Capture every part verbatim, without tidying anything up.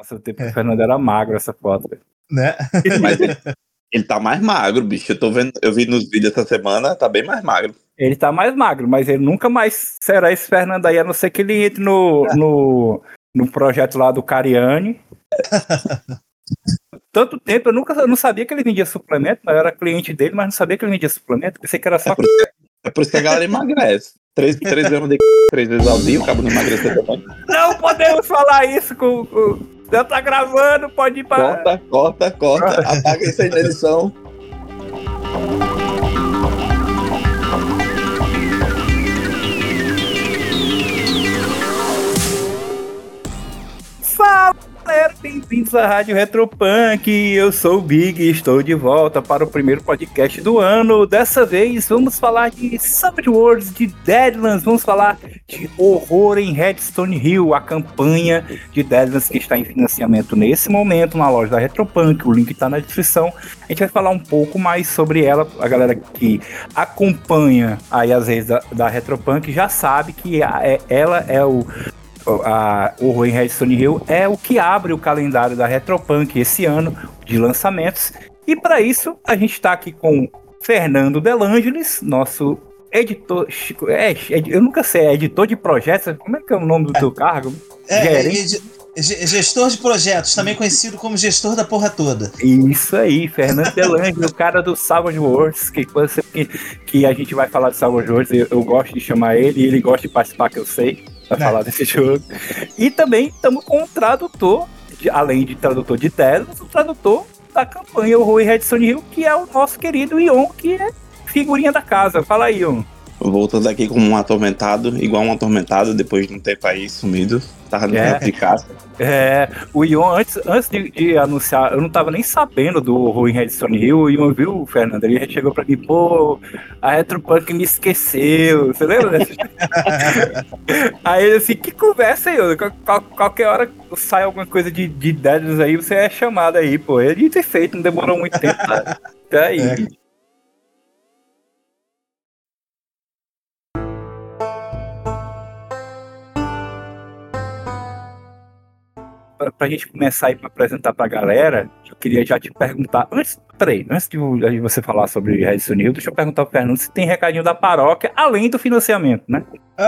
Nossa, o tempo que o Fernando era magro, essa foto. Né? Mas ele, ele tá mais magro, bicho. Eu tô vendo, eu vi nos vídeos essa semana, tá bem mais magro. Ele tá mais magro, mas ele nunca mais será esse Fernando aí, a não ser que ele entre no, no, no projeto lá do Cariani. Tanto tempo, eu nunca eu não sabia que ele vendia suplemento, eu era cliente dele, mas não sabia que ele vendia suplemento, pensei que era só... É por isso que, é por isso que a galera emagrece. Três, três gramas de três vezes ao dia, o cabo não emagrecer também. Não podemos falar isso com... com... Já tá gravando, pode ir para... Corta, corta, corta, apaga isso aí na edição. Fala, galera, bem-vindos à Rádio Retropunk, eu sou o Big e estou de volta para o primeiro podcast do ano. Dessa vez vamos falar de Savage Worlds, de Deadlands, vamos falar de horror em Redstone Hill, a campanha de Deadlands que está em financiamento nesse momento na loja da Retropunk, o link está na descrição. A gente vai falar um pouco mais sobre ela, a galera que acompanha aí as redes da, da Retropunk já sabe que a, é, ela é o... A Horror em Redstone Hill é o que abre o calendário da Retropunk esse ano de lançamentos. E para isso a gente está aqui com Fernando Delangeles, nosso editor. É, eu nunca sei, é editor de projetos. Como é que é o nome do teu cargo? É, é, gestor de projetos, também conhecido como gestor da porra toda. Isso aí, Fernando Delangeles, o cara do Savage Worlds, que, que, que a gente vai falar de Savage Worlds, eu, eu gosto de chamar ele e ele gosta de participar, que eu sei. Pra falar desse jogo. E também estamos com um tradutor, de, além de tradutor de Deadlands, o tradutor da campanha Horror em Redstone Hill, que é o nosso querido Ion, que é figurinha da casa. Fala aí, Ion. Voltando aqui como um atormentado, igual um atormentado, depois de um tempo aí sumido. Tava no é. tempo de casa. É, o Ion, antes, antes de, de anunciar, eu não tava nem sabendo do Horror em Redstone Hill. O Ion viu, Fernando, ele chegou pra mim, pô, a Retropunk me esqueceu. Você lembra dessa? Aí ele assim, que conversa aí, Qual, qualquer hora sai alguma coisa de, de Deadlands aí, você é chamado aí, pô. Ele ter feito, não demorou muito tempo, tá? Tá aí. É. Pra, pra gente começar aí pra apresentar pra galera, eu queria já te perguntar, antes, peraí, antes de você falar sobre Redstone Hill, deixa eu perguntar pro Fernando se tem recadinho da paróquia, além do financiamento, né?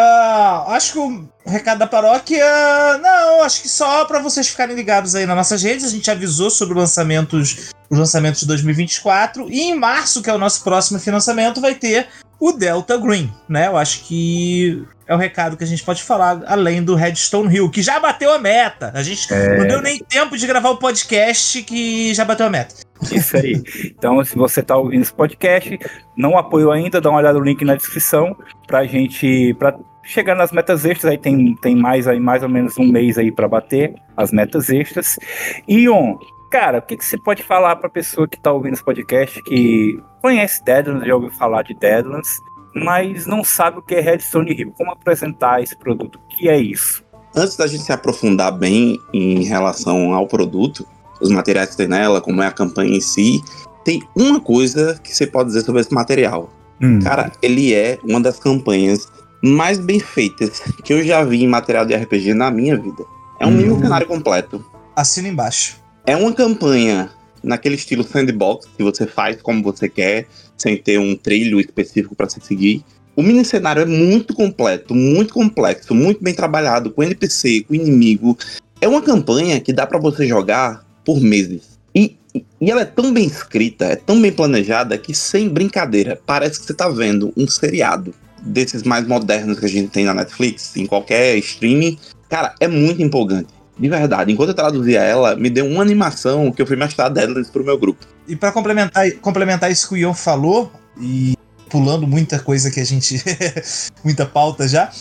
Uh, acho que o recado da paróquia, não, acho que só pra vocês ficarem ligados aí nas nossas redes, a gente avisou sobre os lançamentos, os lançamentos de dois mil e vinte e quatro, e em março, que é o nosso próximo financiamento, vai ter o Delta Green, né? Eu acho que é o recado que a gente pode falar, além do Redstone Hill, que já bateu a meta. A gente é... não deu nem tempo de gravar o podcast que já bateu a meta. Isso aí. Então, se você tá ouvindo esse podcast, não apoiou ainda, dá uma olhada no link na descrição pra gente... Pra chegar nas metas extras, aí tem, tem mais, aí, mais ou menos um mês aí pra bater as metas extras. Ion, cara, o que, que você pode falar pra pessoa que tá ouvindo esse podcast, que conhece Deadlands, já ouviu falar de Deadlands, mas não sabe o que é Redstone Hill? Como apresentar esse produto? O que é isso? Antes da gente se aprofundar bem em relação ao produto, os materiais que tem nela, como é a campanha em si, tem uma coisa que você pode dizer sobre esse material. Hum. Cara, ele é uma das campanhas mais bem feitas que eu já vi em material de R P G na minha vida. É um hum. mini cenário completo. Assina embaixo. É uma campanha naquele estilo sandbox, que você faz como você quer, sem ter um trilho específico para se seguir. O mini cenário é muito completo, muito complexo, muito bem trabalhado, com N P C, com inimigo. É uma campanha que dá para você jogar por meses. E, e ela é tão bem escrita, é tão bem planejada, que sem brincadeira, parece que você tá vendo um seriado desses mais modernos que a gente tem na Netflix, em qualquer streaming. Cara, é muito empolgante. De verdade, enquanto eu traduzia ela, me deu uma animação que eu fui mostrar Deadlands pro meu grupo. E pra complementar, complementar isso que o Ion falou, e pulando muita coisa que a gente... muita pauta já,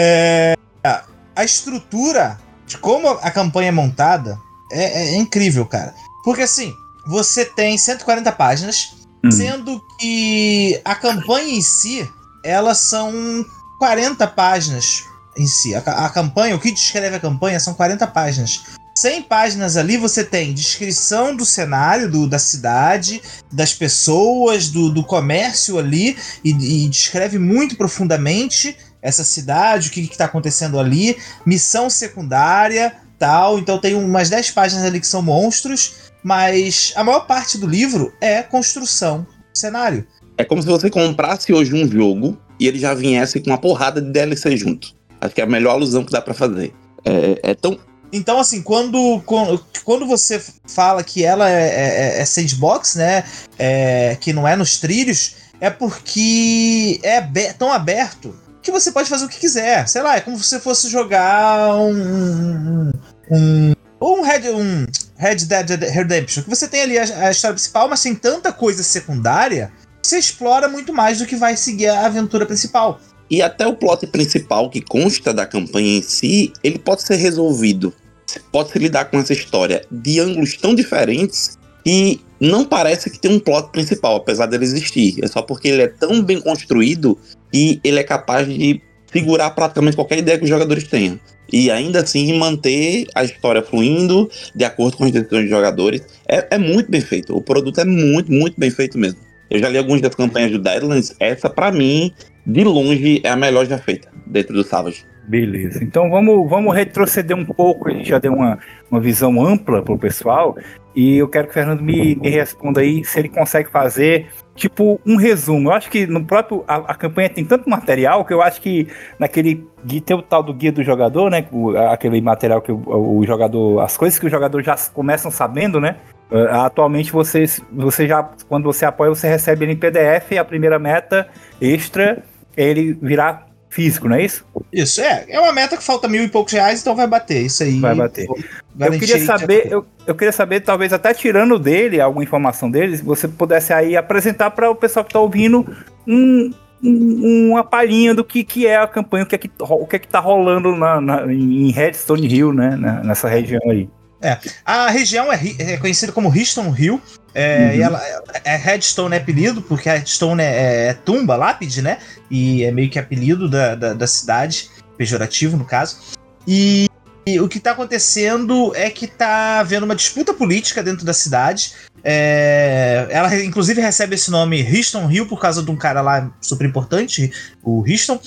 é, a estrutura de como a campanha é montada é, é incrível, cara. Porque assim, você tem cento e quarenta páginas, hum. sendo que a campanha em si, elas são quarenta páginas em si. A, a campanha, o que descreve a campanha são quarenta páginas. cem páginas ali você tem descrição do cenário, do, da cidade, das pessoas, do, do comércio ali, e, e descreve muito profundamente essa cidade, o que está acontecendo ali, missão secundária, tal. Então tem umas dez páginas ali que são monstros, mas a maior parte do livro é construção do cenário. É como se você comprasse hoje um jogo e ele já viesse com uma porrada de D L C junto. Acho que é a melhor alusão que dá pra fazer. É, é tão... Então, assim, quando, quando você fala que ela é, é, é sandbox, né, é, que não é nos trilhos, é porque é tão aberto que você pode fazer o que quiser. Sei lá, é como se você fosse jogar um... um, um, Red, um Red Dead Redemption, que você tem ali a, a história principal, mas tem tanta coisa secundária que você explora muito mais do que vai seguir a aventura principal. E até o plot principal que consta da campanha em si, ele pode ser resolvido. Pode se lidar com essa história de ângulos tão diferentes que não parece que tem um plot principal, apesar dele existir. É só porque ele é tão bem construído que ele é capaz de segurar praticamente qualquer ideia que os jogadores tenham. E ainda assim manter a história fluindo de acordo com as decisões dos jogadores. É, é muito bem feito. O produto é muito, muito bem feito mesmo. Eu já li algumas das campanhas do Deadlands. Essa, pra mim, de longe, é a melhor já feita dentro do Savage. Beleza, então vamos, vamos retroceder um pouco. A gente já deu uma, uma visão ampla pro pessoal e eu quero que o Fernando me, me responda aí se ele consegue fazer tipo um resumo. Eu acho que no próprio a, a campanha tem tanto material que eu acho que naquele guia, tem o tal do guia do jogador, né, o, aquele material que o, o jogador, as coisas que o jogador já começam sabendo, né. Uh, atualmente você, você já, quando você apoia, você recebe ele em P D F e a primeira meta extra é ele virar físico, não é isso? Isso, é. É uma meta que falta mil e poucos reais, então vai bater. Isso aí. Vai bater. Eu queria saber, eu, eu queria saber, talvez até tirando dele, alguma informação dele, se você pudesse aí apresentar para o pessoal que está ouvindo um, um, uma palhinha do que, que é a campanha, o que é que, o que é que tá rolando na, na, em Redstone Hill, né? Na, nessa região aí. É, a região é, é conhecida como Redstone Hill, é, uhum. e ela, é, Redstone é apelido, porque Redstone é, é tumba, lápide, né? E é meio que apelido da, da, da cidade, pejorativo no caso. E, e o que tá acontecendo é que tá havendo uma disputa política dentro da cidade. É, ela inclusive recebe esse nome Redstone Hill por causa de um cara lá super importante, o Redstone,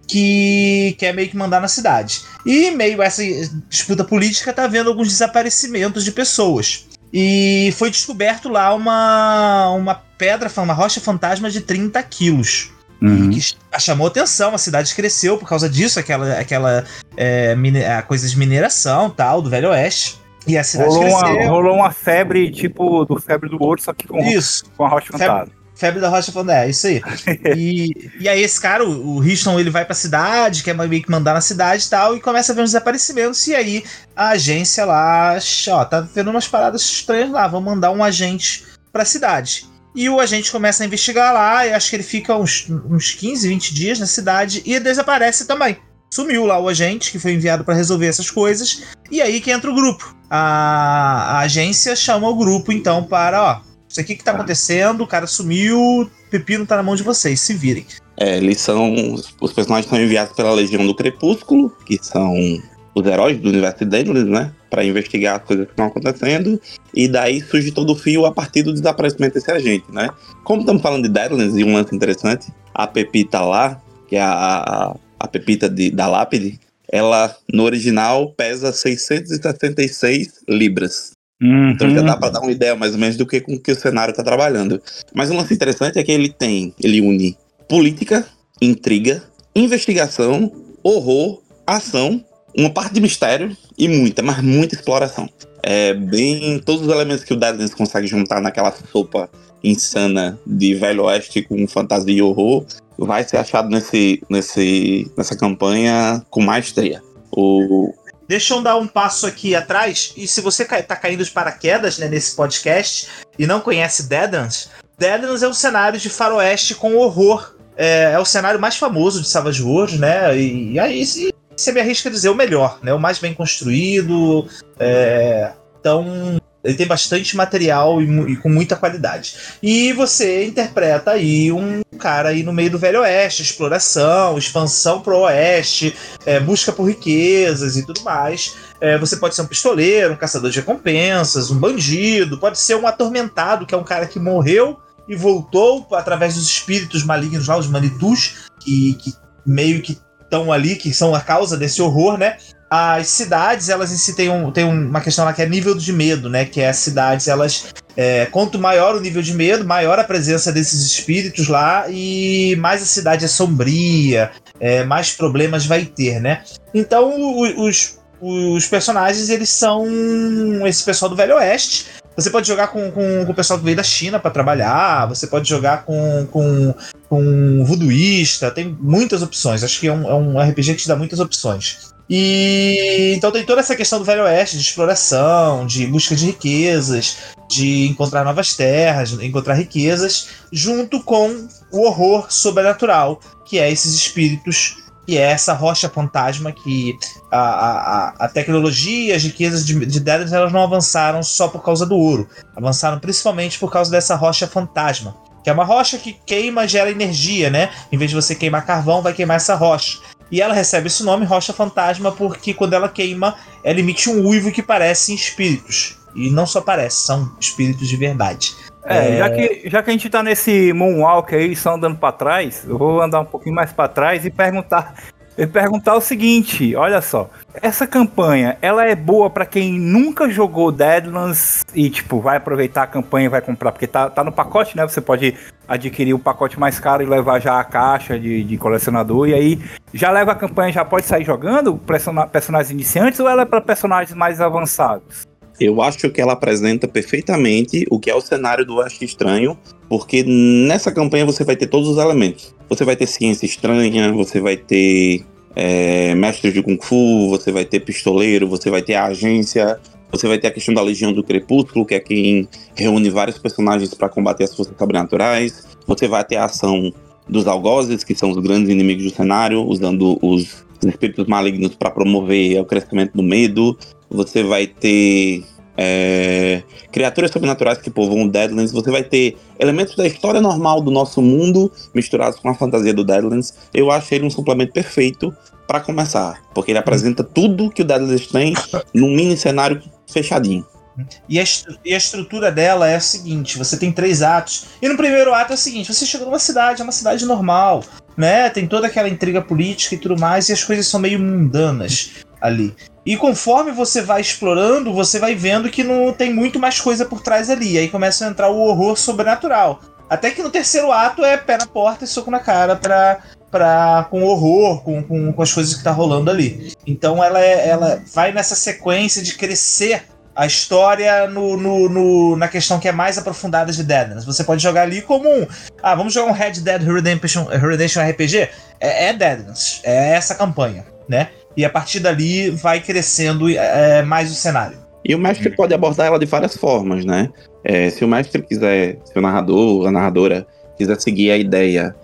que quer meio que mandar na cidade. E meio essa disputa política tá havendo alguns desaparecimentos de pessoas. E foi descoberto lá uma, uma pedra, uma rocha fantasma de trinta quilos. Uhum. Que chamou atenção, a cidade cresceu por causa disso, aquela, aquela é, mine, a coisa de mineração tal, do Velho Oeste. E a cidade rolou cresceu. Uma, rolou uma febre, tipo, do febre do ouro, só que com, isso. com a rocha fantasma. Febre, febre da rocha fantasma, é isso aí. e, e aí esse cara, o, o Redstone, ele vai pra cidade, quer meio que mandar na cidade e tal, e começa a ver uns desaparecimentos, e aí a agência lá, ó, tá vendo umas paradas estranhas lá, vamos mandar um agente pra cidade. E o agente começa a investigar lá, e acho que ele fica uns, uns quinze, vinte dias na cidade, e desaparece também. Sumiu lá o agente que foi enviado para resolver essas coisas, e aí que entra o grupo. A, a agência chama o grupo, então, para, ó, isso aqui que tá acontecendo, o cara sumiu, o pepino tá na mão de vocês, se virem. É, eles são, os personagens são enviados pela Legião do Crepúsculo, que são os heróis do universo de Deadlands, né, para investigar as coisas que estão acontecendo, e daí surge todo o fio a partir do desaparecimento desse agente, né. Como estamos falando de Deadlands, e um lance interessante, a Pepita lá, que é a... a pepita de, da lápide, ela, no original, pesa seiscentos e sessenta e seis libras. Uhum. Então já dá pra dar uma ideia, mais ou menos, do que com que o cenário tá trabalhando. Mas um lance interessante é que ele tem, ele une política, intriga, investigação, horror, ação, uma parte de mistério e muita, mas muita exploração. É bem... todos os elementos que o Deadlands consegue juntar naquela sopa insana de Velho Oeste com fantasia e horror vai ser achado nesse, nesse, nessa campanha com maestria. O... Deixa eu dar um passo aqui atrás, e se você tá caindo de paraquedas, né, nesse podcast e não conhece Deadlands, Deadlands é um cenário de faroeste com horror. É, é o cenário mais famoso de Savage Worlds, né, e, e aí se, você me arrisca a dizer o melhor, né, o mais bem construído, é, então... ele tem bastante material e, e com muita qualidade. E você interpreta aí um cara aí no meio do Velho Oeste, exploração, expansão pro Oeste, é, busca por riquezas e tudo mais. É, você pode ser um pistoleiro, um caçador de recompensas, um bandido, pode ser um atormentado, que é um cara que morreu e voltou através dos espíritos malignos lá, os Manitus, que, que meio que estão ali, que são a causa desse horror, né? as cidades, elas em si tem, um, tem uma questão lá que é nível de medo, né? Que é as cidades, elas... É, quanto maior o nível de medo, maior a presença desses espíritos lá e mais a cidade é sombria, é, mais problemas vai ter, né? Então, os, os personagens, eles são esse pessoal do Velho Oeste. Você pode jogar com, com, com o pessoal que veio da China para trabalhar, você pode jogar com, com, com um voodooísta, tem muitas opções. Acho que é um, é um R P G que te dá muitas opções. E então tem toda essa questão do Velho Oeste, de exploração, de busca de riquezas, de encontrar novas terras, encontrar riquezas, junto com o horror sobrenatural, que é esses espíritos, que é essa rocha fantasma que a, a, a tecnologia, as riquezas de, de Deadlands, elas não avançaram só por causa do ouro, avançaram principalmente por causa dessa rocha fantasma, que é uma rocha que queima, gera energia, né? Em vez de você queimar carvão, vai queimar essa rocha. E ela recebe esse nome, Rocha Fantasma, porque quando ela queima, ela emite um uivo que parecem espíritos. E não só parece, são espíritos de verdade. É, é... Já, que, já que a gente tá nesse moonwalk aí, só andando pra trás, eu vou andar um pouquinho mais pra trás e perguntar... E perguntar o seguinte, olha só, essa campanha, ela é boa pra quem nunca jogou Deadlands e, tipo, vai aproveitar a campanha e vai comprar, porque tá, tá no pacote, né? Você pode adquirir o pacote mais caro e levar já a caixa de, de colecionador, e aí já leva a campanha, já pode sair jogando personagens iniciantes ou ela é pra personagens mais avançados? Eu acho que ela apresenta perfeitamente o que é o cenário do Oeste Estranho, porque nessa campanha você vai ter todos os elementos. Você vai ter ciência estranha, você vai ter é, mestres de Kung Fu, você vai ter pistoleiro, você vai ter a agência, você vai ter a questão da Legião do Crepúsculo, que é quem reúne vários personagens para combater as forças sobrenaturais. Você vai ter a ação dos algozes, que são os grandes inimigos do cenário, usando os espíritos malignos para promover o crescimento do medo. Você vai ter é, criaturas sobrenaturais que povoam o Deadlands. Você vai ter elementos da história normal do nosso mundo misturados com a fantasia do Deadlands. Eu acho ele um suplemento perfeito para começar, porque ele apresenta tudo que o Deadlands tem num mini cenário fechadinho. E a, e a estrutura dela é a seguinte: você tem três atos. E no primeiro ato é o seguinte: você chega numa cidade, é uma cidade normal, né? Tem toda aquela intriga política e tudo mais, e as coisas são meio mundanas ali. E conforme você vai explorando, você vai vendo que não tem muito mais coisa por trás ali. Aí começa a entrar o horror sobrenatural. Até que no terceiro ato é pé na porta e soco na cara pra, pra, com horror, com, com, com as coisas que tá rolando ali. Então ela, é, ela vai nessa sequência de crescer a história no, no, no, na questão que é mais aprofundada de Deadlands. Você pode jogar ali como um... Ah, vamos jogar um Red Dead Redemption, Redemption R P G? É, é Deadlands. É essa campanha, né? E a partir dali vai crescendo é, mais o cenário. E o mestre pode abordar ela de várias formas, né? É, se o mestre quiser, se o narrador, a narradora quiser seguir a ideia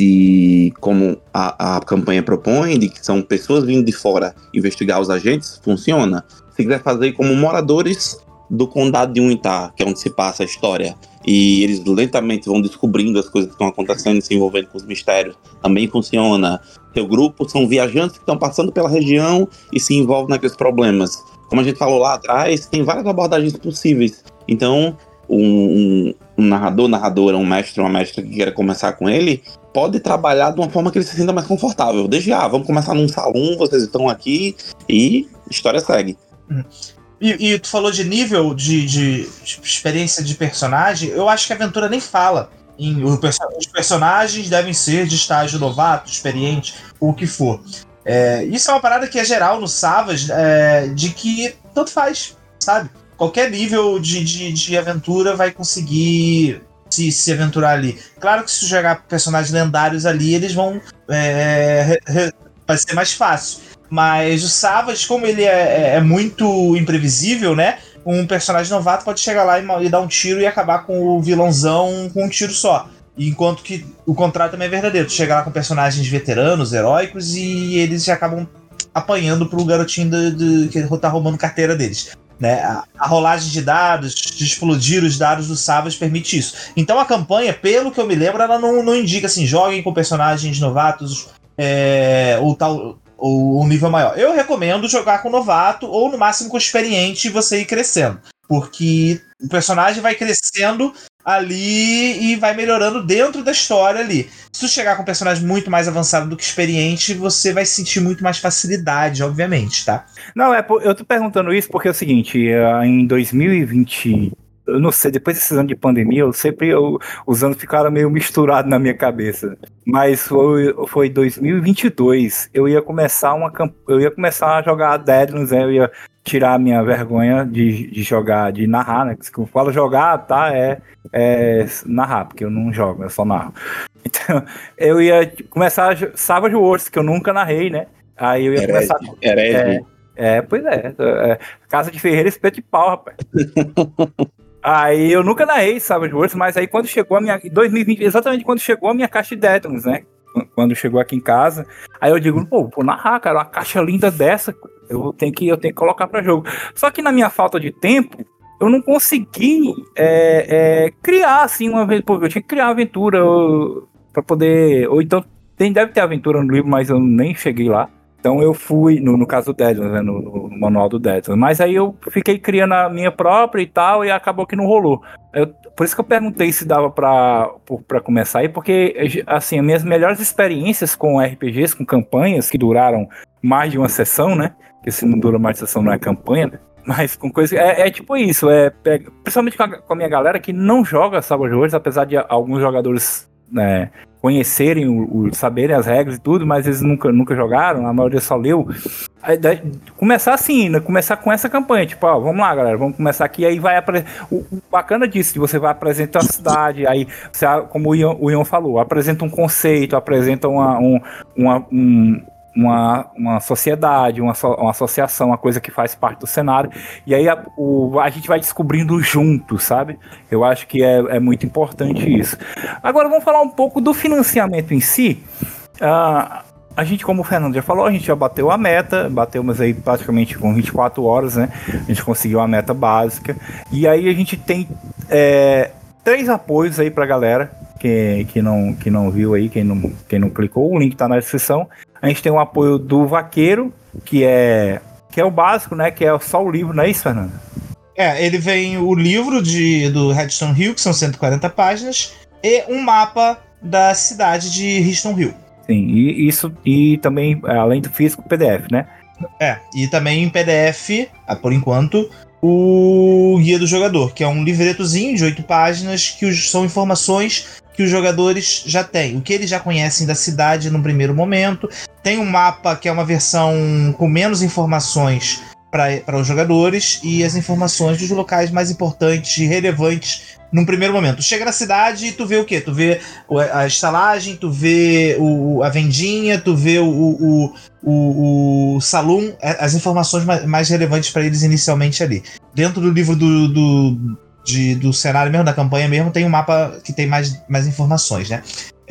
de como a, a campanha propõe, de que são pessoas vindo de fora investigar os agentes, funciona. Se quiser fazer como moradores do condado de Uintah, que é onde se passa a história, e eles lentamente vão descobrindo as coisas que estão acontecendo e se envolvendo com os mistérios, também funciona. Seu grupo são viajantes que estão passando pela região e se envolvem naqueles problemas. Como a gente falou lá atrás, tem várias abordagens possíveis. Então, um, um, um narrador, narradora, um mestre, uma mestra que queira começar com ele, pode trabalhar de uma forma que ele se sinta mais confortável. Desde, ah, vamos começar num salão, vocês estão aqui, e a história segue. Hum. E, e tu falou de nível de, de, de experiência de personagem. Eu acho que a aventura nem fala em, o, os personagens devem ser de estágio novato, experiente, ou o que for. É, isso é uma parada que é geral no Savage, é, de que tanto faz, sabe? Qualquer nível de, de, de aventura vai conseguir se, se aventurar ali. Claro que se jogar personagens lendários ali, eles vão é, re, re, vai ser mais fácil. Mas o Savage, como ele é, é muito imprevisível, né? Um personagem novato pode chegar lá e, e dar um tiro e acabar com o vilãozão com um tiro só. Enquanto que o contrário também é verdadeiro. Tu chega lá com personagens veteranos, heróicos, e eles já acabam apanhando pro garotinho de, de, que tá roubando carteira deles. Né? A, a rolagem de dados, de explodir os dados do Savage permite isso. Então a campanha, pelo que eu me lembro, ela não, não indica assim, joguem com personagens novatos é, ou tal... ou um nível maior. Eu recomendo jogar com novato ou no máximo com experiente e você ir crescendo, porque o personagem vai crescendo ali e vai melhorando dentro da história ali. Se tu chegar com um personagem muito mais avançado do que experiente, você vai sentir muito mais facilidade, obviamente, tá? Não, é, eu tô perguntando isso porque é o seguinte, em dois mil e vinte, eu não sei, depois desses anos de pandemia, eu sempre, eu, os anos ficaram meio misturados na minha cabeça, mas foi, foi dois mil e vinte e dois, eu ia começar uma, eu ia começar a jogar Deadlands, né, eu ia tirar a minha vergonha de, de jogar, de narrar, né, que eu falo jogar, tá, é, é narrar, porque eu não jogo, eu só narro. Então, eu ia começar Savage Worlds, que eu nunca narrei, né, aí eu ia Herege, começar... herege. É, é, pois é, é, casa de ferreiro, espeto de pau, rapaz. Aí eu nunca narrei Savage Worlds, mas aí quando chegou a minha... Em dois mil e vinte, exatamente quando chegou a minha caixa de Deadlands, né? Quando chegou aqui em casa, aí eu digo, pô, vou narrar, cara, uma caixa linda dessa, eu tenho que, eu tenho que colocar pra jogo. Só que na minha falta de tempo, eu não consegui é, é, criar, assim, uma vez, pô, eu tinha que criar uma aventura eu, pra poder... Ou então, tem, deve ter aventura no livro, mas eu nem cheguei lá. Então eu fui, no, no caso do Deadlands, né, no, no manual do Deadlands, mas aí eu fiquei criando a minha própria e tal, e acabou que não rolou. Eu, por isso que eu perguntei se dava pra, pra começar aí, porque, assim, as minhas melhores experiências com R P Gs, com campanhas que duraram mais de uma sessão, né, porque se não dura mais de sessão não é campanha, né, mas com coisa, é, é tipo isso, é, é principalmente com a, com a minha galera que não joga Savage Worlds, apesar de alguns jogadores, né, conhecerem, o, o, saberem as regras e tudo, mas eles nunca, nunca jogaram, a maioria só leu. Aí, daí, começar assim, né? Começar com essa campanha, tipo, ó, vamos lá, galera, vamos começar aqui, aí vai apresentar. O, o bacana disso, que você vai apresentar a cidade, aí, você, como o Ian, o Ian falou, apresenta um conceito, apresenta uma, um, uma, um, uma, uma sociedade, uma, uma associação, uma coisa que faz parte do cenário, e aí a, o, a gente vai descobrindo junto, sabe? Eu acho que é, é muito importante isso. Agora vamos falar um pouco do financiamento em si. Uh, a gente, como o Fernando já falou, a gente já bateu a meta, batemos aí praticamente com vinte e quatro horas, né? A gente conseguiu a meta básica, e aí a gente tem é, três apoios aí pra galera que, que, não, que não viu aí, quem não, quem não clicou, o link tá na descrição. A gente tem o apoio do Vaqueiro, que é, que é o básico, né? Que é só o livro, não é isso, Fernando? É, ele vem o livro de, do Redstone Hill, que são cento e quarenta páginas, e um mapa da cidade de Redstone Hill. Sim, e isso, e também, além do físico, P D F, né? É, e também em P D F, por enquanto, o Guia do Jogador, que é um livretozinho de oito páginas, que os, são informações que os jogadores já têm, o que eles já conhecem da cidade no primeiro momento. Tem um mapa que é uma versão com menos informações para os jogadores e as informações dos locais mais importantes e relevantes num primeiro momento. Chega na cidade e tu vê o quê? Tu vê a estalagem, tu vê o, a vendinha, tu vê o, o, o, o salão, as informações mais, mais relevantes para eles inicialmente ali. Dentro do livro do, do, de, do cenário mesmo, da campanha mesmo, tem um mapa que tem mais, mais informações, né?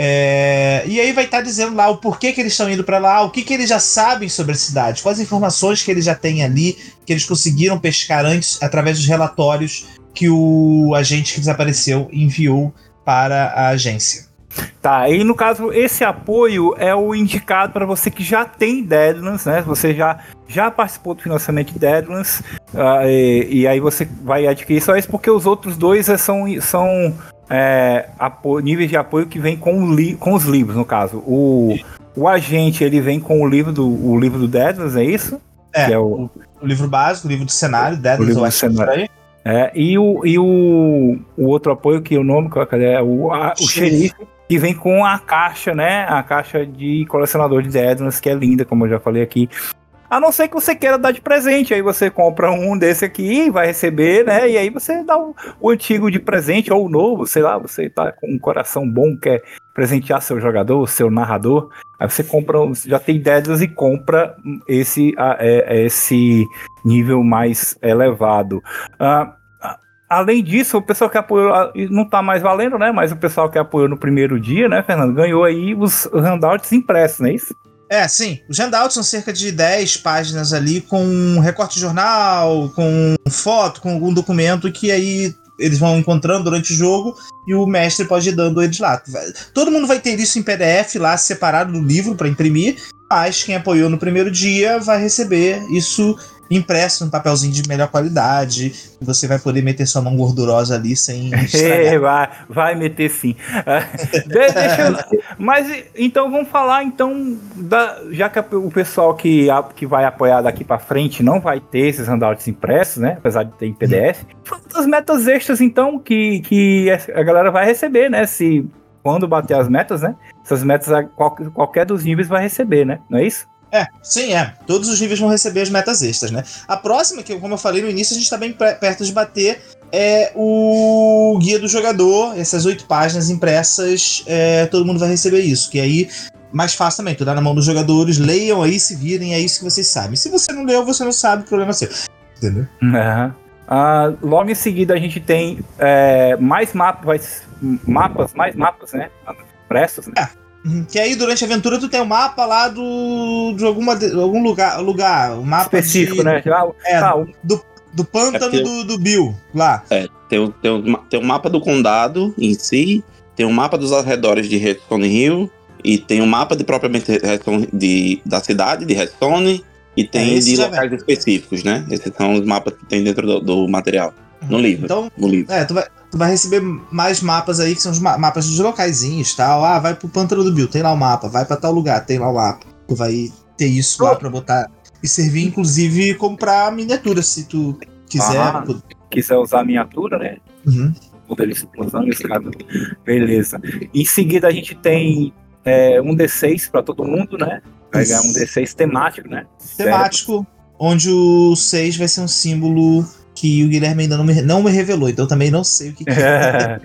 É, e aí vai estar tá dizendo lá o porquê que eles estão indo para lá, o que, que eles já sabem sobre a cidade, quais informações que eles já têm ali, que eles conseguiram pescar antes através dos relatórios que o agente que desapareceu enviou para a agência. Tá, e no caso, esse apoio é o indicado para você que já tem Deadlands, né? Você já, já participou do financiamento de Deadlands, uh, e, e aí você vai adquirir só isso, porque os outros dois são, são é, apoio, níveis de apoio que vem com, li, com os livros, no caso. O, o agente, ele vem com o livro do, o livro do Deadlands, é isso? É, que é o, o livro básico, o livro do cenário, Deadlands, eu acho que é É, e o, e o, o outro apoio, que o nome é o, a, o xerife, que vem com a caixa, né? A caixa de colecionador de Deadlands, que é linda, como eu já falei aqui. A não ser que você queira dar de presente, aí você compra um desse aqui e vai receber, né? E aí você dá o, o antigo de presente ou o novo, sei lá, você tá com um coração bom, quer presentear seu jogador, seu narrador. Aí você compra, já tem Deadlands e compra esse, a, é, esse nível mais elevado. Ah, além disso, o pessoal que apoiou, não tá mais valendo, né? Mas o pessoal que apoiou no primeiro dia, né, Fernando, ganhou aí os handouts impressos, não é isso? É, sim. Os handouts são cerca de dez páginas ali, com um recorte de jornal, com foto, com algum documento que aí eles vão encontrando durante o jogo e o mestre pode ir dando eles lá. Todo mundo vai ter isso em P D F lá, separado do livro para imprimir, mas quem apoiou no primeiro dia vai receber isso impresso num papelzinho de melhor qualidade. Você vai poder meter sua mão gordurosa ali sem estragar. vai, vai meter sim. De, deixa eu, mas então vamos falar então, da, já que o pessoal que, que vai apoiar daqui pra frente não vai ter esses handouts impressos, né? Apesar de ter em P D F. Fala das metas extras então que, que a galera vai receber, né? Se quando bater as metas, né? Essas metas qual, qualquer dos níveis vai receber, né? Não é isso? É, sim, é. Todos os níveis vão receber as metas extras, né? A próxima, que como eu falei no início, a gente tá bem perto de bater, é o Guia do Jogador, essas oito páginas impressas, é, todo mundo vai receber isso, que aí, mais fácil também, tu dá na mão dos jogadores, leiam aí, se virem, é isso que vocês sabem. Se você não leu, você não sabe, o problema é seu. Entendeu? Uhum. Ah, logo em seguida a gente tem é, mais mapas, mapas, mais mapas, né? Impressos, né? É. Que aí durante a aventura tu tem o um mapa lá do de alguma de, algum lugar, lugar, o um mapa específico, de, né? Ah, é, ah, do, do pântano é, do, do Bill lá. É, tem o tem, um, tem um mapa do condado em si, tem um mapa dos arredores de Redstone Hill e tem um mapa de propriamente Redstone, de, da cidade de Redstone e tem é, de locais vem. específicos, né? Esses são os mapas que tem dentro do, do material. No livro. Então, no livro. É, tu vai, tu vai receber mais mapas aí, que são os ma- mapas dos locaizinhos, tal. Ah, vai pro Pântano do Bill, tem lá o mapa. Vai pra tal lugar, tem lá o mapa. Tu vai ter isso lá pra botar e servir, inclusive, como pra miniatura, se tu quiser. Ah, tu... quiser usar a miniatura, né? Uhum. Poder explosão, escada. Beleza. Em seguida a gente tem é, um D seis pra todo mundo, né? Vai ganhar um D seis temático, né? Temático, certo. Onde o seis vai ser um símbolo que o Guilherme ainda não me, não me revelou, então também não sei o que, que é.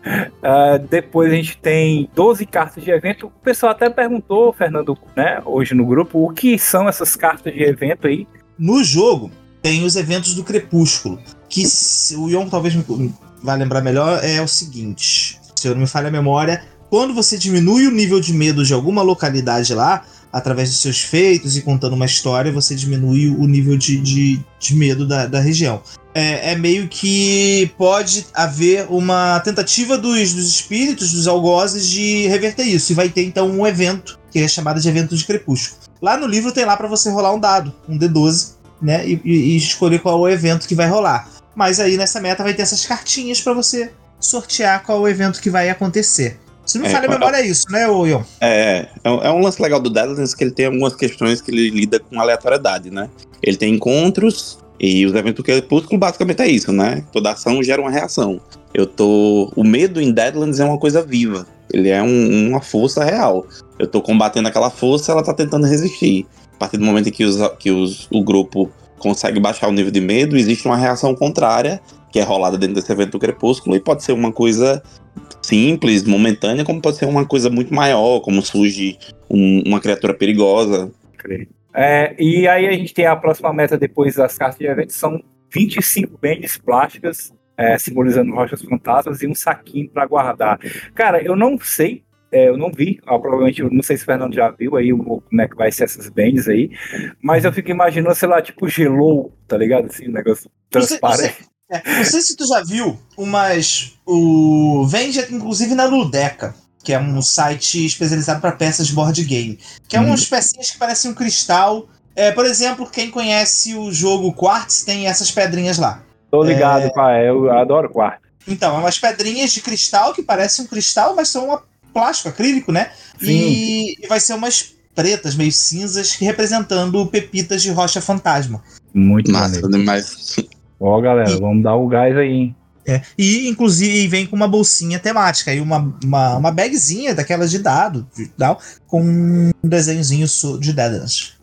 uh, depois a gente tem doze cartas de evento. O pessoal até perguntou, Fernando, né, hoje no grupo, o que são essas cartas de evento aí? No jogo, tem os eventos do Crepúsculo, que o Ion talvez me vai lembrar melhor, é o seguinte, se eu não me falha a memória, quando você diminui o nível de medo de alguma localidade lá, através dos seus feitos e contando uma história, você diminui o nível de, de, de medo da, da região. É, é meio que pode haver uma tentativa dos, dos espíritos, dos algozes, de reverter isso. E vai ter então um evento, que é chamado de evento de crepúsculo. Lá no livro tem lá pra você rolar um dado, um D doze, né? E, e, e escolher qual é o evento que vai rolar. Mas aí nessa meta vai ter essas cartinhas pra você sortear qual é o evento que vai acontecer. Se não me é, falha a memória, é isso, né, Ion? É, é um, é um lance legal do Deadlands que ele tem algumas questões que ele lida com aleatoriedade, né? Ele tem encontros e os eventos do Crepúsculo basicamente é isso, né? Toda ação gera uma reação. Eu tô... O medo em Deadlands é uma coisa viva. Ele é um, uma força real. Eu tô combatendo aquela força, ela tá tentando resistir. A partir do momento em que, os, que os, o grupo consegue baixar o nível de medo, existe uma reação contrária, que é rolada dentro desse evento do Crepúsculo, e pode ser uma coisa simples, momentânea, como pode ser uma coisa muito maior, como surge um, uma criatura perigosa. É, e aí a gente tem a próxima meta depois das cartas de evento, são vinte e cinco bands plásticas, é, simbolizando rochas fantasmas, e um saquinho para guardar. Cara, eu não sei, é, eu não vi, ó, provavelmente, eu não sei se o Fernando já viu aí o, como é que vai ser essas bands aí, mas eu fico imaginando, sei lá, tipo gelou, tá ligado? Assim, um negócio transparente. É, não sei se tu já viu, umas. O vende inclusive na Ludeca, que é um site especializado para peças de board game. Que é hum. umas pecinhas que parecem um cristal. É, por exemplo, quem conhece o jogo Quartz tem essas pedrinhas lá. Tô ligado, é... pai, eu adoro Quartz. Então, é umas pedrinhas de cristal que parecem um cristal, mas são um plástico, acrílico, né? E, e vai ser umas pretas, meio cinzas, representando pepitas de rocha fantasma. Muito massa demais. Ó, oh, galera, e, vamos dar o gás aí, hein? É, e, inclusive, vem com uma bolsinha temática, e uma, uma, uma bagzinha daquelas de dado, de, dado com um desenhozinho de Deadlands.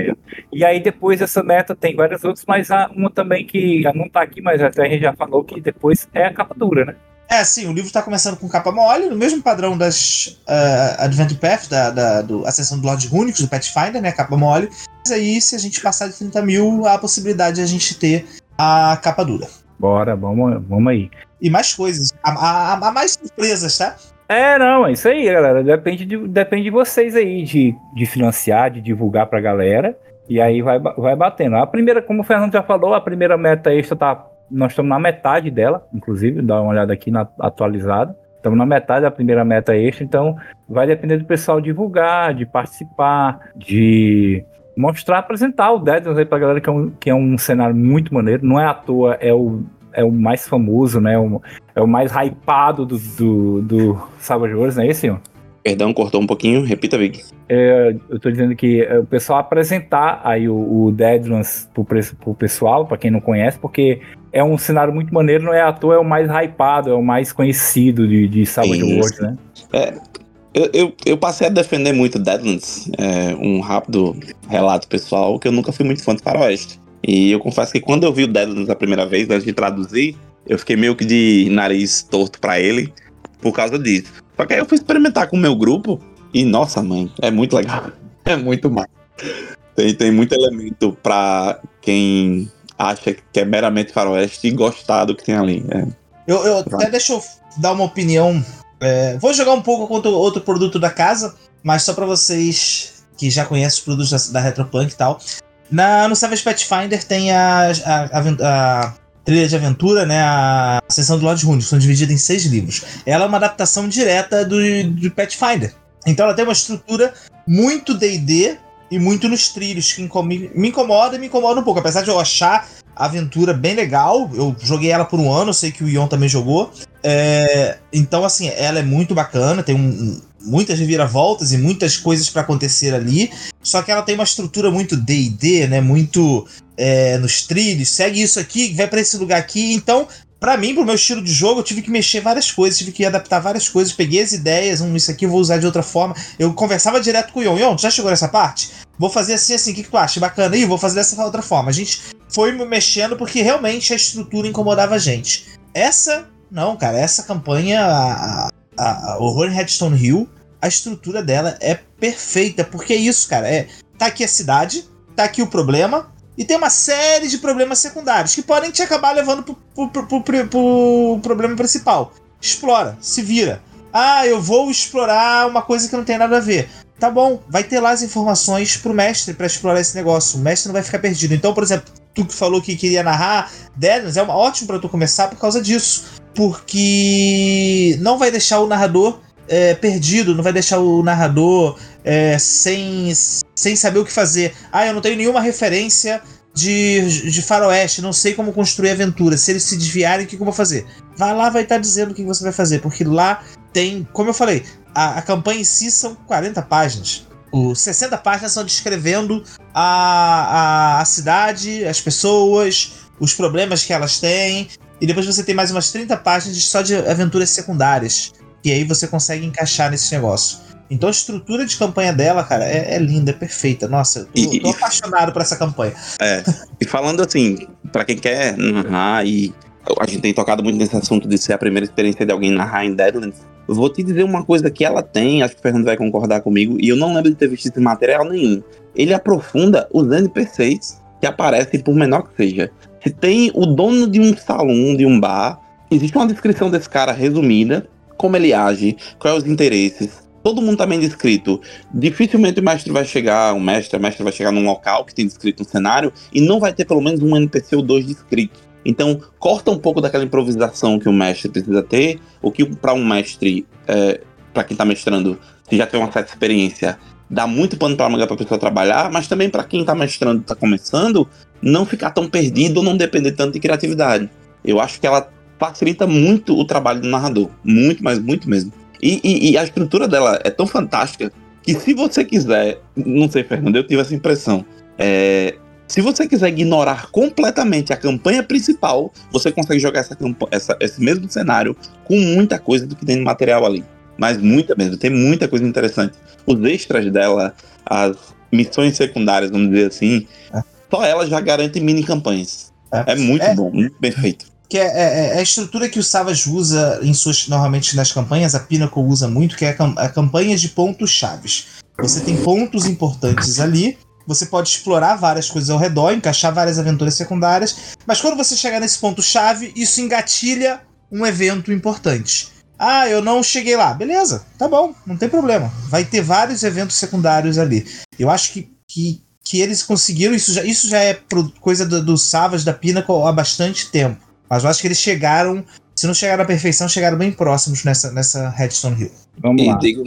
E aí, depois dessa meta, tem várias outras, mas há uma também que não tá aqui, mas até a gente já falou que depois é a capa dura, né? É, sim, o livro tá começando com capa mole, no mesmo padrão das uh, Adventure Path, da, da, do, a seção do Lord Runicus, do Pathfinder, né, capa mole. Mas aí, se a gente passar de trinta mil, há a possibilidade de a gente ter a capa dura. Bora, vamos, vamos aí. E mais coisas, há, há, há mais surpresas, tá? É, não, é isso aí, galera. Depende de, depende de vocês aí, de, de financiar, de divulgar pra galera. E aí vai, vai batendo. A primeira, como o Fernando já falou, a primeira meta extra tá. Nós estamos na metade dela, inclusive, dá uma olhada aqui na atualizada. Estamos na metade da primeira meta extra, então vai depender do pessoal divulgar, de participar, de mostrar, apresentar o Deadlands aí pra galera, que é, um, que é um cenário muito maneiro. Não é à toa, é o, é o mais famoso, né? O, é o mais hypado do, do, do Savage Worlds, não é esse, ó? Perdão, cortou um pouquinho, repita, Big. É, eu tô dizendo que é, o pessoal apresentar aí o, o Deadlands pro, pro pessoal, pra quem não conhece, porque é um cenário muito maneiro, não é à toa, é o mais hypado, é o mais conhecido de, de Savage Worlds, né? É, eu, eu, eu passei a defender muito Deadlands, é, um rápido relato pessoal, que eu nunca fui muito fã de Faroeste. E eu confesso que quando eu vi o Deadlands a primeira vez, antes de traduzir, eu fiquei meio que de nariz torto pra ele, por causa disso. Só que aí eu fui experimentar com o meu grupo e, nossa mãe, é muito legal. É muito massa. Tem, tem muito elemento pra quem acha que é meramente faroeste e gostar do que tem ali. É. Eu, eu até deixa eu dar uma opinião. É, vou jogar um pouco contra outro produto da casa, mas só pra vocês que já conhecem os produtos da, da Retropunk e tal. Na, no Savage Pathfinder tem a, a, a, a trilha de aventura, né? A seção do Lord Rune, que são divididas em seis livros. Ela é uma adaptação direta do, do Pathfinder. Então ela tem uma estrutura muito D e D e muito nos trilhos, que me incomoda e me incomoda um pouco. Apesar de eu achar a aventura bem legal, eu joguei ela por um ano, eu sei que o Ion também jogou. É, então, assim, ela é muito bacana, tem um, muitas reviravoltas e muitas coisas pra acontecer ali. Só que ela tem uma estrutura muito D e D, né? Muito é, nos trilhos, segue isso aqui, vai pra esse lugar aqui. Então, pra mim, pro meu estilo de jogo, eu tive que mexer várias coisas, tive que adaptar várias coisas, peguei as ideias, um, isso aqui eu vou usar de outra forma. Eu conversava direto com o Ion. Ion, tu já chegou nessa parte? Vou fazer assim, assim, o que, que tu acha? Bacana, aí, vou fazer dessa outra forma. A gente foi mexendo porque realmente a estrutura incomodava a gente. Essa, não, cara, essa campanha, a, a, a Horror em Headstone Hill, a estrutura dela é perfeita, porque é isso, cara, é, tá aqui a cidade, tá aqui o problema, e tem uma série de problemas secundários que podem te acabar levando pro, pro, pro, pro, pro problema principal. Explora, se vira. Ah, eu vou explorar uma coisa que não tem nada a ver. Tá bom, vai ter lá as informações pro mestre pra explorar esse negócio. O mestre não vai ficar perdido. Então, por exemplo, tu que falou que queria narrar Deadlands, é uma, ótimo pra tu começar por causa disso. Porque não vai deixar o narrador é, perdido, não vai deixar o narrador é, sem, sem saber o que fazer. Ah, eu não tenho nenhuma referência de, de faroeste, não sei como construir aventura. Se eles se desviarem, o que, que eu vou fazer? Vai lá, vai estar dizendo o que você vai fazer, porque lá tem, como eu falei, a, a campanha em si são quarenta páginas. Os sessenta páginas são descrevendo a, a, a cidade, as pessoas, os problemas que elas têm. E depois você tem mais umas trinta páginas só de aventuras secundárias. E aí você consegue encaixar nesse negócio. Então a estrutura de campanha dela, cara, é, é linda, é perfeita. Nossa, eu tô, e, tô apaixonado por essa campanha. É, e falando assim, pra quem quer narrar, e a gente tem tocado muito nesse assunto de ser a primeira experiência de alguém narrar em Deadlands, eu vou te dizer uma coisa que ela tem, acho que o Fernando vai concordar comigo, e eu não lembro de ter visto esse material nenhum. Ele aprofunda os N P Cs que aparecem, por menor que seja. Se tem o dono de um salão, de um bar, existe uma descrição desse cara resumida, como ele age, quais os interesses. Todo mundo tá bem descrito. Dificilmente o mestre vai chegar, o mestre, a mestre vai chegar num local que tem descrito um cenário e não vai ter pelo menos um N P C ou dois descritos. Então, corta um pouco daquela improvisação que o mestre precisa ter, o que para um mestre, é, para quem tá mestrando, se já tem uma certa experiência, dá muito pano pra manga pra pessoa trabalhar, mas também para quem tá mestrando, tá começando, não ficar tão perdido ou não depender tanto de criatividade. Eu acho que ela facilita muito o trabalho do narrador. Muito, mas muito mesmo. E, e, e a estrutura dela é tão fantástica que se você quiser... Não sei, Fernando, eu tive essa impressão. É, se você quiser ignorar completamente a campanha principal, você consegue jogar essa, essa, esse mesmo cenário com muita coisa do que tem no material ali. Mas muita mesmo, tem muita coisa interessante. Os extras dela, as missões secundárias, vamos dizer assim, é. Só ela já garante mini campanhas. É, é muito é. bom, muito bem feito. Que é, é, é a estrutura que o Savage usa em suas, normalmente nas campanhas, a Pinnacle usa muito, que é a, a campanha de pontos chaves. Você tem pontos importantes ali, você pode explorar várias coisas ao redor, encaixar várias aventuras secundárias, mas quando você chegar nesse ponto chave, isso engatilha um evento importante. Ah, eu não cheguei lá. Beleza, tá bom, não tem problema. Vai ter vários eventos secundários ali. Eu acho que, que, que eles conseguiram, isso já, isso já é coisa do, do Savage, da Pinnacle há bastante tempo. Mas eu acho que eles chegaram, se não chegaram à perfeição, chegaram bem próximos nessa, nessa Headstone Hill. Vamos e lá. Digo,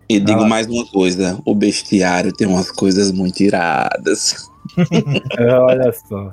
E digo Ah. mais uma coisa, o bestiário tem umas coisas muito iradas. Olha só.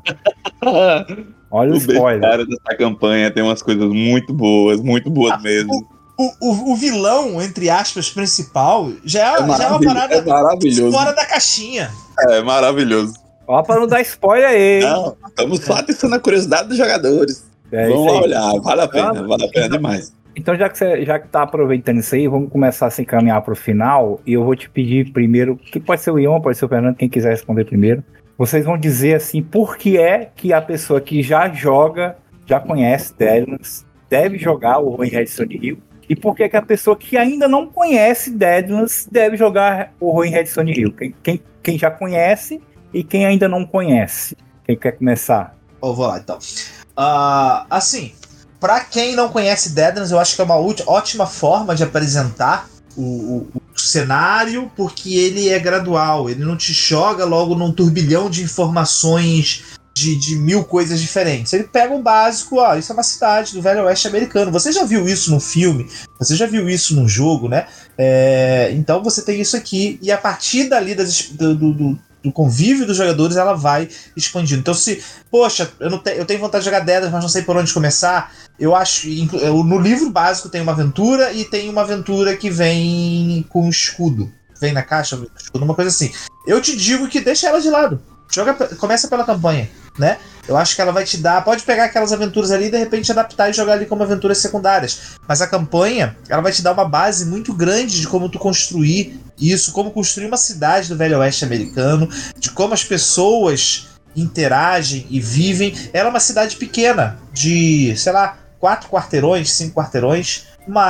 Olha o, O spoiler. bestiário dessa campanha tem umas coisas muito boas, muito boas Ah, mesmo. O, o, o vilão, entre aspas, principal, já é, É, já é uma maravilhoso, parada é maravilhoso. fora da caixinha. É maravilhoso. Ó, pra não dar spoiler aí. Não, estamos só atiçando a curiosidade dos jogadores. É Vamos isso lá aí. olhar, vale a pena, Ah, vale a pena demais. Então, já que você já que tá aproveitando isso aí, vamos começar a se encaminhar pro final. E eu vou te pedir primeiro, que pode ser o Ion, pode ser o Fernando, quem quiser responder primeiro. Vocês vão dizer assim, por que é que a pessoa que já joga, já conhece Deadlands, deve jogar o Horror em Redstone Hill? E por que é que a pessoa que ainda não conhece Deadlands deve jogar o Horror em Redstone Hill? Quem, quem, quem já conhece e quem ainda não conhece? Quem quer começar? Eu vou lá, então. Uh, assim, pra quem não conhece Deadlands, eu acho que é uma ótima forma de apresentar o, o, o cenário, porque ele é gradual, ele não te joga logo num turbilhão de informações de, de mil coisas diferentes. Ele pega um básico, ó, isso é uma cidade do Velho Oeste americano. Você já viu isso no filme, você já viu isso no jogo, né? É, então você tem isso aqui, e a partir dali das, do, do, do do convívio dos jogadores, ela vai expandindo. Então, se, poxa, eu, não te, eu tenho vontade de jogar Deadlands, mas não sei por onde começar, eu acho, no livro básico tem uma aventura, e tem uma aventura que vem com escudo, vem na caixa, escudo, uma coisa assim. Eu te digo que deixa ela de lado, joga, começa pela campanha, né? Eu acho que ela vai te dar, pode pegar aquelas aventuras ali e de repente adaptar e jogar ali como aventuras secundárias, mas a campanha, ela vai te dar uma base muito grande de como tu construir isso, como construir uma cidade do Velho Oeste americano, de como as pessoas interagem e vivem. Ela é uma cidade pequena, de, sei lá, quatro quarteirões, cinco quarteirões,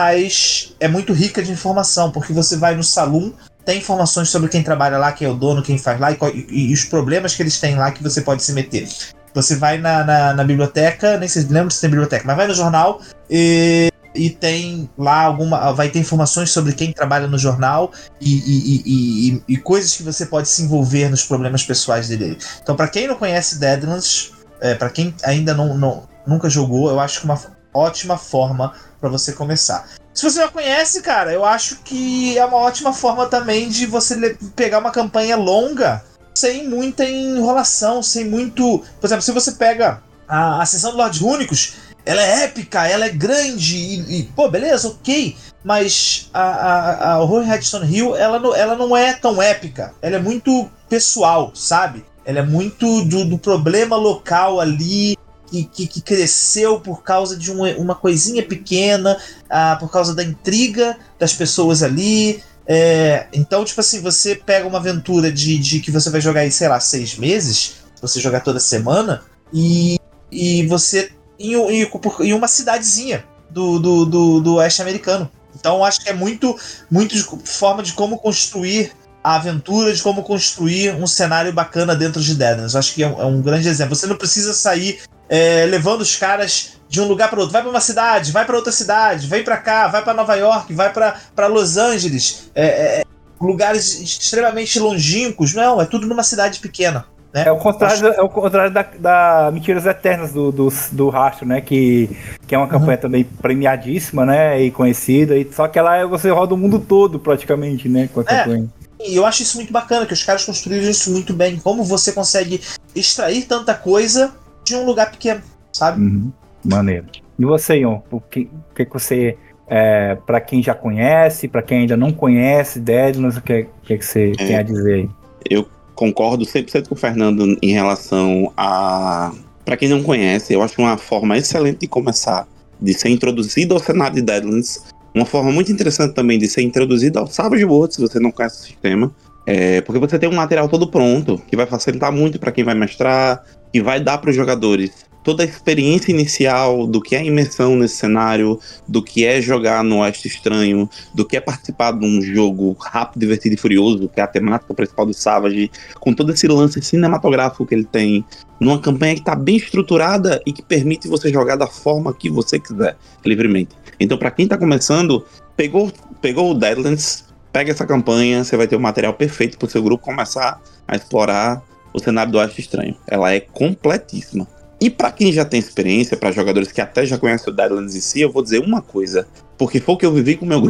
mas é muito rica de informação, porque você vai no salão, tem informações sobre quem trabalha lá, quem é o dono, quem faz lá, e, e, e os problemas que eles têm lá que você pode se meter. Você vai na, na, na biblioteca, nem sei, lembro se tem biblioteca, mas vai no jornal e, e tem lá alguma. Vai ter informações sobre quem trabalha no jornal e, e, e, e, e coisas que você pode se envolver nos problemas pessoais dele. Então, para quem não conhece Deadlands, é, para quem ainda não, não, nunca jogou, eu acho que uma ótima forma para você começar. Se você já conhece, cara, eu acho que é uma ótima forma também de você pegar uma campanha longa sem muita enrolação, sem muito... Por exemplo, se você pega a, a sessão do Lordes Únicos, ela é épica, ela é grande e, e pô, beleza, ok, mas a, a, a Horror em Redstone Hill, ela não, ela não é tão épica, ela é muito pessoal, sabe? Ela é muito do, do problema local ali, que, que, que cresceu por causa de uma, uma coisinha pequena, ah, por causa da intriga das pessoas ali. É, então, tipo assim, você pega uma aventura de, de que você vai jogar aí, sei lá, seis meses, você jogar toda semana, e, e você em, em, em uma cidadezinha do, do, do, do oeste americano. Então, acho que é muito, muito forma de como construir a aventura, de como construir um cenário bacana dentro de Deadlands. Acho que é um, é um grande exemplo. Você não precisa sair é, levando os caras de um lugar para outro. Vai para uma cidade, vai para outra cidade, vem para cá, vai para Nova York, vai para Los Angeles, é, é, lugares extremamente longínquos. Não, é tudo numa cidade pequena. Né? É o contrário, Acho... é o contrário da, da Mentiras Eternas do, do, do Rastro, né? Que, que é uma campanha uhum. também premiadíssima, né? E conhecida. E, só que ela você roda o mundo todo, praticamente, né? Com a é. campanha. E eu acho isso muito bacana, que os caras construíram isso muito bem. Como você consegue extrair tanta coisa de um lugar pequeno, sabe? Uhum. Maneiro. E você, Ion? O que, o que você... É, para quem já conhece, para quem ainda não conhece Deadlands, o que, que, que você é, tem a dizer aí? Eu concordo cem por cento com o Fernando em relação a... Para quem não conhece, eu acho uma forma excelente de começar, de ser introduzido ao cenário de Deadlands. Uma forma muito interessante também de ser introduzido ao Savage Worlds, se você não conhece o sistema. É, porque você tem um material todo pronto, que vai facilitar muito para quem vai mestrar, que vai dar para os jogadores toda a experiência inicial do que é imersão nesse cenário, do que é jogar no Oeste Estranho, do que é participar de um jogo rápido, divertido e furioso, que é a temática principal do Savage, com todo esse lance cinematográfico que ele tem, numa campanha que está bem estruturada e que permite você jogar da forma que você quiser, livremente. Então, para quem está começando, pegou, pegou o Deadlands, pega essa campanha, você vai ter o material perfeito para o seu grupo começar a explorar o cenário do Oeste Estranho. Ela é completíssima. E para quem já tem experiência, para jogadores que até já conhecem o Deadlands em si, eu vou dizer uma coisa, porque foi o que eu vivi com o meu grupo.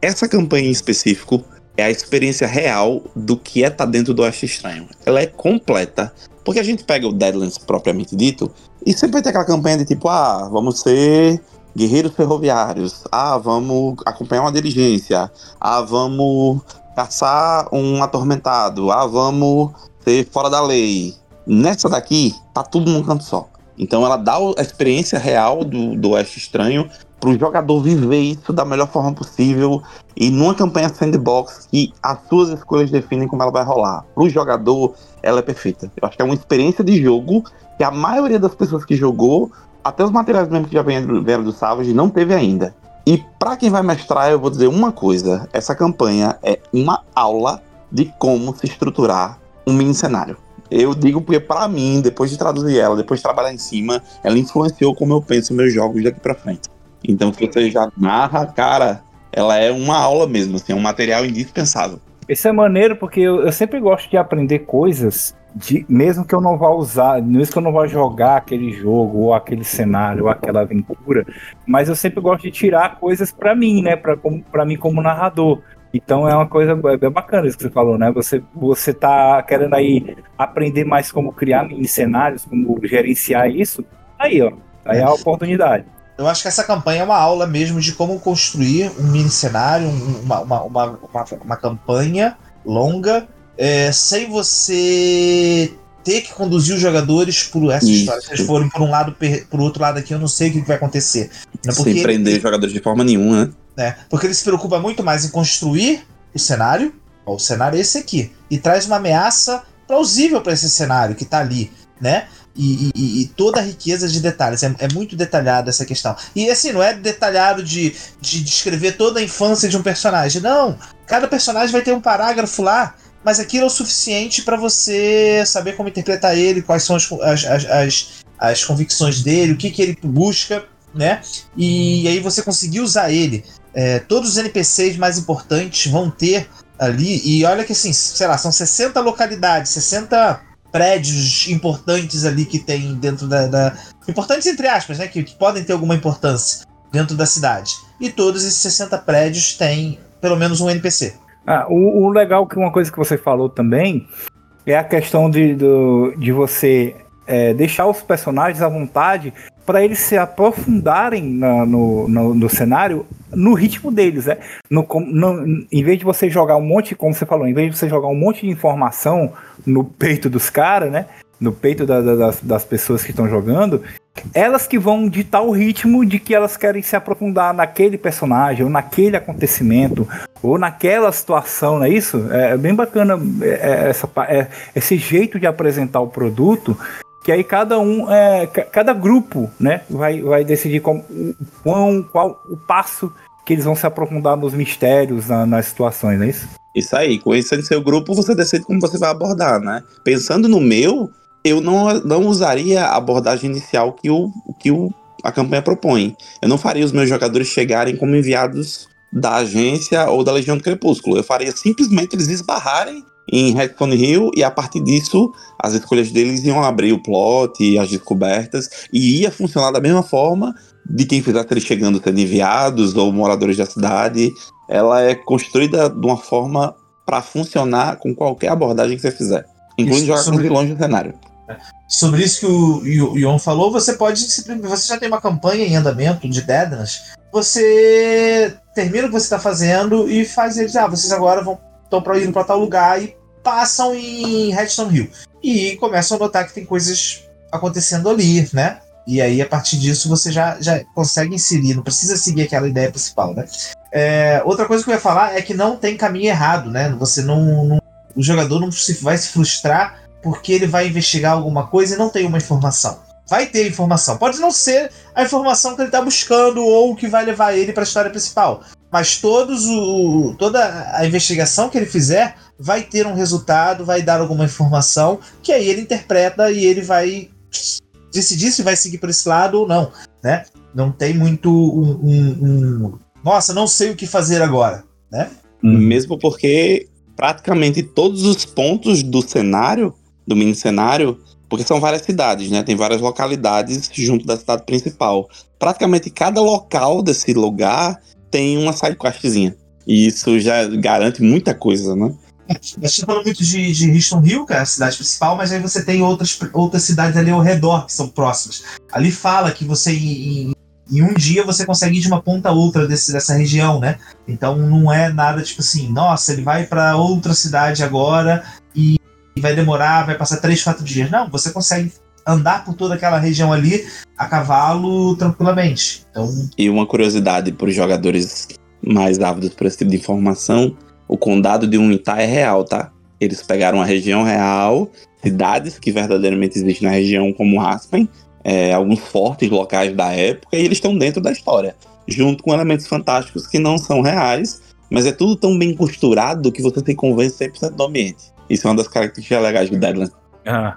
essa campanha em específico é a experiência real do que é estar dentro do Oeste Estranho. Ela é completa, porque a gente pega o Deadlands propriamente dito, e sempre vai ter aquela campanha de tipo, ah, vamos ser guerreiros ferroviários, ah, vamos acompanhar uma diligência, ah, vamos caçar um atormentado, ah, vamos ser fora da lei. Nessa daqui, tá tudo num canto só. Então ela dá a experiência real do, do Oeste Estranho pro jogador viver isso da melhor forma possível e numa campanha sandbox que as suas escolhas definem como ela vai rolar. Pro jogador, ela é perfeita. Eu acho que é uma experiência de jogo que a maioria das pessoas que jogou, até os materiais mesmo que já vieram, vieram do Savage, não teve ainda. E pra quem vai mestrar, eu vou dizer uma coisa. Essa campanha é uma aula de como se estruturar um mini cenário. Eu digo porque, pra mim, depois de traduzir ela, depois de trabalhar em cima, ela influenciou como eu penso meus jogos daqui pra frente. Então, se você já narra, cara, ela é uma aula mesmo, assim, é um material indispensável. Isso é maneiro porque eu, eu sempre gosto de aprender coisas, de, mesmo que eu não vá usar, mesmo que eu não vá jogar aquele jogo, ou aquele cenário, ou aquela aventura, mas eu sempre gosto de tirar coisas pra mim, né, pra, pra mim como narrador. Então é uma coisa bem bacana isso que você falou, né? Você, você tá querendo aí aprender mais como criar mini cenários, como gerenciar isso. Aí, ó. Aí é a oportunidade. Eu acho que essa campanha é uma aula mesmo de como construir um mini cenário, uma, uma, uma, uma, uma campanha longa, é, sem você ter que conduzir os jogadores por essa Isso. história. Se eles forem por um lado, por outro lado aqui, eu não sei o que vai acontecer. Porque sem prender os jogadores de forma nenhuma, né? É, porque ele se preocupa muito mais em construir o cenário, ó, o cenário é esse aqui, e traz uma ameaça plausível para esse cenário que tá ali, né? E, e, e toda a riqueza de detalhes, é, é muito detalhado essa questão. E assim, não é detalhado de, de descrever toda a infância de um personagem, não. Cada personagem vai ter um parágrafo lá, mas aquilo é o suficiente para você saber como interpretar ele, quais são as, as, as, as convicções dele, o que, que ele busca, né? E aí você conseguir usar ele. É, todos os N P Cs mais importantes vão ter ali, e olha que assim, sei lá, são sessenta localidades, sessenta prédios importantes ali que tem dentro da, da... importantes entre aspas, né, que, que podem ter alguma importância dentro da cidade, e todos esses sessenta prédios têm pelo menos um N P C. Ah, o, o legal que uma coisa que você falou também é a questão de, do, de você é, deixar os personagens à vontade para eles se aprofundarem na, no, no, no cenário no ritmo deles, né? No, no, em vez de você jogar um monte, como você falou, em vez de você jogar um monte de informação no peito dos caras, né? No peito da, da, das, das pessoas que estão jogando, elas que vão ditar o ritmo de que elas querem se aprofundar naquele personagem, ou naquele acontecimento, ou naquela situação, não é isso? É bem bacana é, essa, é, esse jeito de apresentar o produto, que aí cada um, é, cada grupo, né, vai, vai decidir como, qual, qual o passo que eles vão se aprofundar nos mistérios, na, nas situações, não é isso? Isso aí, conhecendo seu grupo, você decide como você vai abordar, né? Pensando no meu, eu não, não usaria a abordagem inicial que, o, que o, a campanha propõe. Eu não faria os meus jogadores chegarem como enviados da agência ou da Legião do Crepúsculo. Eu faria simplesmente eles esbarrarem em Redstone Hill, e a partir disso as escolhas deles iam abrir o plot, as descobertas, e ia funcionar da mesma forma de quem fizesse eles chegando sendo enviados ou moradores da cidade. Ela é construída de uma forma para funcionar com qualquer abordagem que você fizer, incluindo jogar com vilões no cenário. Sobre isso que o Ion falou, você pode, você já tem uma campanha em andamento de Deadlands, você termina o que você está fazendo e faz eles, ah, vocês agora vão estão para ir para tal lugar, e passam em Redstone Hill e começam a notar que tem coisas acontecendo ali, né? E aí a partir disso você já, já consegue inserir, não precisa seguir aquela ideia principal, né? É, outra coisa que eu ia falar é que não tem caminho errado, né? Você não, não o jogador não se, vai se frustrar porque ele vai investigar alguma coisa e não tem uma informação. Vai ter informação, pode não ser a informação que ele está buscando ou que vai levar ele para a história principal, mas todos o, toda a investigação que ele fizer vai ter um resultado, vai dar alguma informação que aí ele interpreta e ele vai decidir se vai seguir por esse lado ou não, né? Não tem muito um, um, um nossa, não sei o que fazer agora, né? Mesmo porque praticamente todos os pontos do cenário, do mini cenário, porque são várias cidades, né? Tem várias localidades junto da cidade principal. Praticamente cada local desse lugar tem uma sidequestzinha. E isso já garante muita coisa, né? A gente tá falando muito de, de Richmond Hill, que é a cidade principal, mas aí você tem outras, outras cidades ali ao redor que são próximas. Ali fala que você, em, em um dia, você consegue ir de uma ponta a outra desse, dessa região, né? Então não é nada tipo assim, nossa, ele vai para outra cidade agora e, e vai demorar, vai passar três, quatro dias. Não, você consegue andar por toda aquela região ali a cavalo tranquilamente. Então... E uma curiosidade para os jogadores mais ávidos por esse tipo de informação: o condado de Unitá é real, tá? Eles pegaram a região real, cidades que verdadeiramente existem na região, como Aspen, é, alguns fortes locais da época, e eles estão dentro da história, junto com elementos fantásticos que não são reais, mas é tudo tão bem costurado que você tem convence cem por cento do ambiente. Isso é uma das características legais do Deadlands. Ah.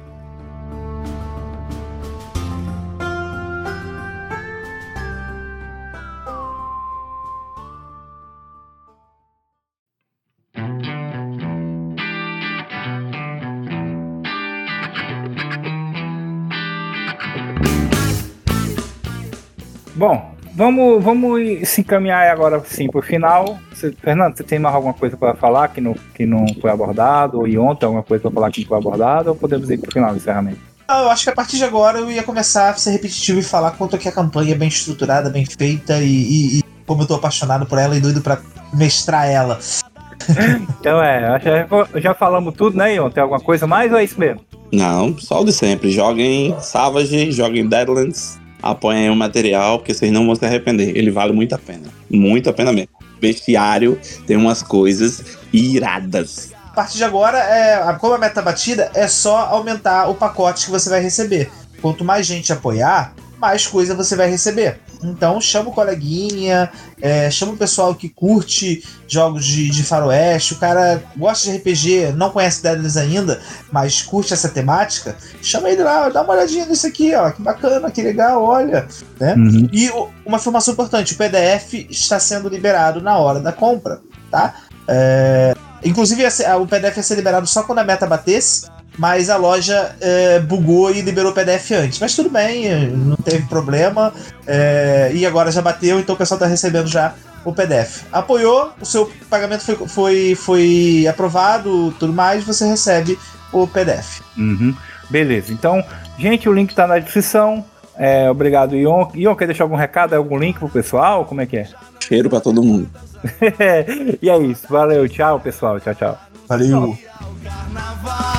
Bom, vamos, vamos se encaminhar agora sim pro final. Você, Fernando, você tem mais alguma coisa para falar que não, que não foi abordado? Ou ontem alguma coisa para falar que não foi abordado? Ou podemos ir pro final do encerramento? Eu acho que a partir de agora eu ia começar a ser repetitivo e falar quanto que a campanha é bem estruturada, bem feita e, e, e como eu tô apaixonado por ela e doido pra mestrar ela. Então é, já, já falamos tudo, né, Ion? Tem alguma coisa mais ou é isso mesmo? Não, só o de sempre. Joguem Savage, joguem Deadlands, apoiem o material, porque vocês não vão se arrepender. Ele vale muito a pena. Muito a pena mesmo. Bestiário tem umas coisas iradas. A partir de agora, é, como a meta batida, é só aumentar o pacote que você vai receber. Quanto mais gente apoiar, mais coisa você vai receber. Então chama o coleguinha, é, chama o pessoal que curte jogos de, de faroeste, o cara gosta de R P G, não conhece Deadlands ainda, mas curte essa temática, chama ele lá, dá uma olhadinha nisso aqui, ó, que bacana, que legal, olha, né? Uhum. E uma informação importante, o P D F está sendo liberado na hora da compra, tá? É, inclusive o P D F ia ser liberado só quando a meta batesse, mas a loja é, bugou e liberou o P D F antes. Mas tudo bem, não teve problema. É, e agora já bateu, então o pessoal está recebendo já o P D F. Apoiou, o seu pagamento foi, foi, foi aprovado, tudo mais, você recebe o P D F. Uhum. Beleza, então, gente, o link está na descrição. É, obrigado, Ion. Ion, quer deixar algum recado, algum link pro pessoal? Como é que é? Cheiro para todo mundo. E é isso, valeu, tchau, pessoal, tchau, tchau. Valeu. Carnaval.